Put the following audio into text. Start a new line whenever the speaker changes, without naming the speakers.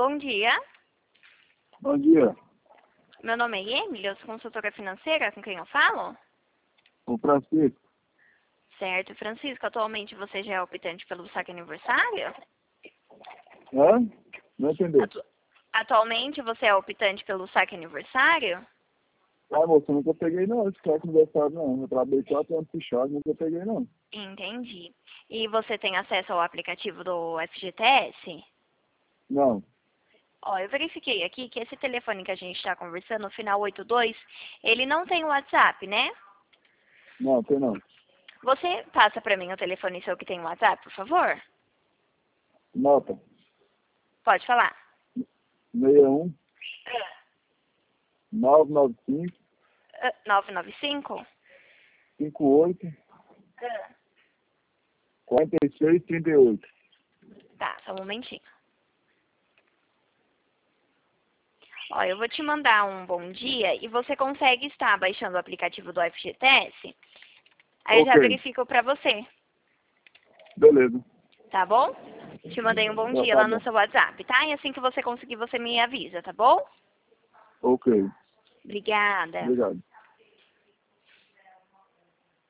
Bom dia.
Bom dia.
Meu nome é Emily, eu sou consultora financeira, com quem eu falo?
O Francisco.
Certo, Francisco, atualmente você já é optante pelo saque aniversário?
Hã? Não entendi.
Atualmente você é optante pelo saque aniversário?
Ah, moço, eu nunca peguei não, esse carro aniversário não. Eu trabalhei 4 anos puxado, nunca peguei não.
Entendi. E você tem acesso ao aplicativo do FGTS?
Não,
Ó, eu verifiquei aqui que esse telefone que a gente está conversando, no final 82, ele não tem WhatsApp, né?
não, tem não.
Você passa para mim o telefone seu que tem WhatsApp, por favor?
Nota,
Pode falar.
61 995
995?
58 46 38.
Tá, só um momentinho. Ó, eu vou te mandar um bom dia e você consegue estar baixando o aplicativo do FGTS? Aí eu já
Ok,
verifico pra você,
beleza.
tá bom? Te mandei um bom
Não,
dia
tá
lá no
bom.
seu WhatsApp, tá? E assim que você conseguir, você me avisa, tá bom?
Ok,
Obrigada.
obrigado.